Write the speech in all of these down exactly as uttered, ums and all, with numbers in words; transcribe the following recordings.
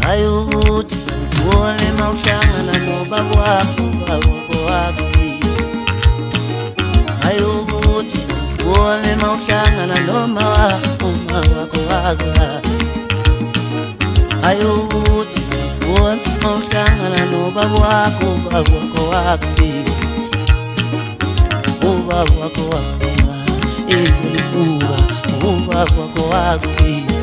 ayukuthi ubone mawuhlangana nobaba wakho ubaba wakho wakufile ayukuthi ubone mawuhlangana noma wakho uma wakho wakulahlwa ayukuthi ubone mawuhlangana nobaba wakho ubaba wakho wakufile ubaba wakho wakulahlwa izwe libuka ubaba wakho wakufile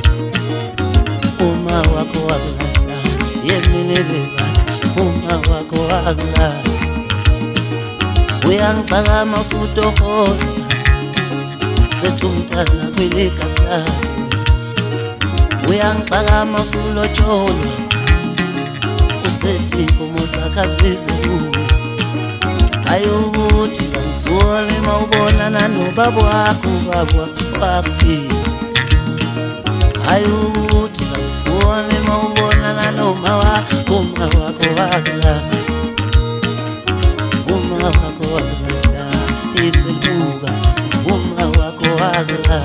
uma wakho wakulahlwa yemile bathi uma wakho wakulahlwa uyangiphakama usutohoza usethi umntana kwiligasi lakho uyangiphakama usulotsholwa usethi inkomo zakho azizekuwe ayukuthi ngifune mawubonana nobaba wakho ubaba wakho wakufile ayukuthi ngifune mawubonana noma wakho uma wakho wakulahlwa uma wakho wakulahlwa izwe libuka uma wakho wakulahlwa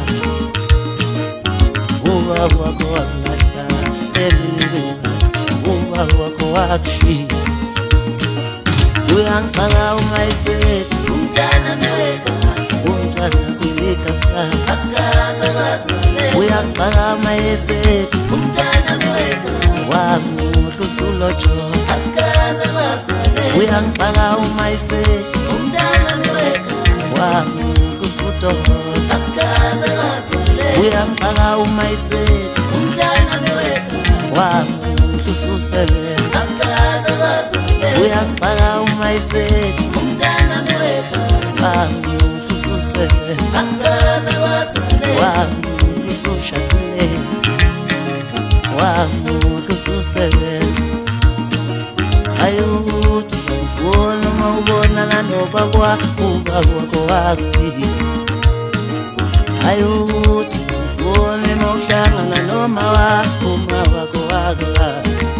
ubaba wakho wakulahlwa emile bathi ubaba wakho wakushila uyangiphaka uma esethi umntana mewekazi umntana kwiligasi lakho akazakazale uyangiphaka uma esethi umntana mewekazi wamuhle usulotsholwa akazakazale uyangiphaka uma esethi umntana mewekazi wamuhle usutohoza akazakazale uyangiphaka uma esethi umntana mewekazi wamuhle ususebenza akazakazale uyangiphaka uma esethi umntana mewekazi wamuhle ususebenza akazakazale wamuhle usushadile wamuhle ususebenza ayukuthi ngifuna uma ubonana nobaba wakho ubaba wakho wakufile ayukuthi ngifuna uma uhlangana noma wakho uma wakho wakulahlwa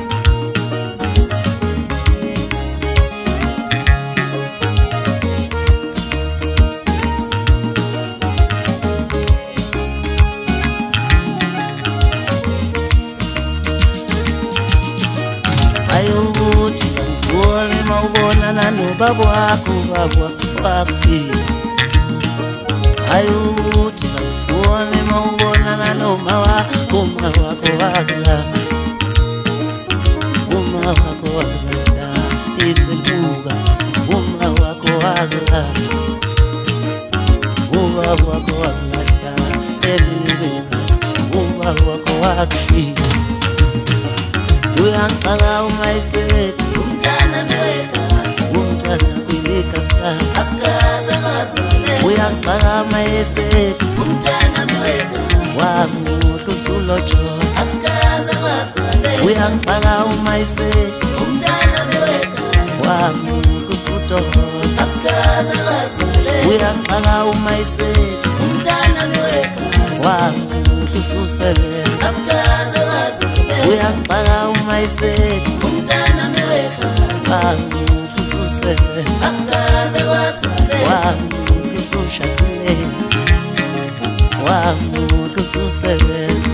ayukuthi ngifune mawubonana nobaba wakho ubaba wakho wakufile ayukuthi ngifune mawubonana noma wakho uma wakho wakulahlwa uma wakho wakulahlwa izwe libuka uma wakho wakulahlwa ubaba wakho wakulahlwa emile bathi ubaba wakho wakushila uyangiphaka uma esethi umntana mewekazi umntana kwiligasi lakho akazakazale uyangiphaka uma esethi umntana mewekazi wamuhle usulotsholwa akazakazale uyangiphaka uma esethi umntana mewekazi wamuhle usutohoza akazakazale uyangiphaka uma esethi umntana mewekazi wamuhle ususebenza akazakazale uyangiphaka uma esethi umntana mewekazi wamuhle ususebenza akazakazale wamuhle usushadile wamuhle ususebenza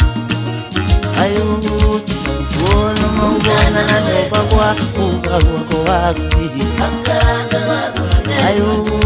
ayukuthi ngifuna uma ubonana nobaba wakho ubaba wakho wakufile akazakazale ayukuthi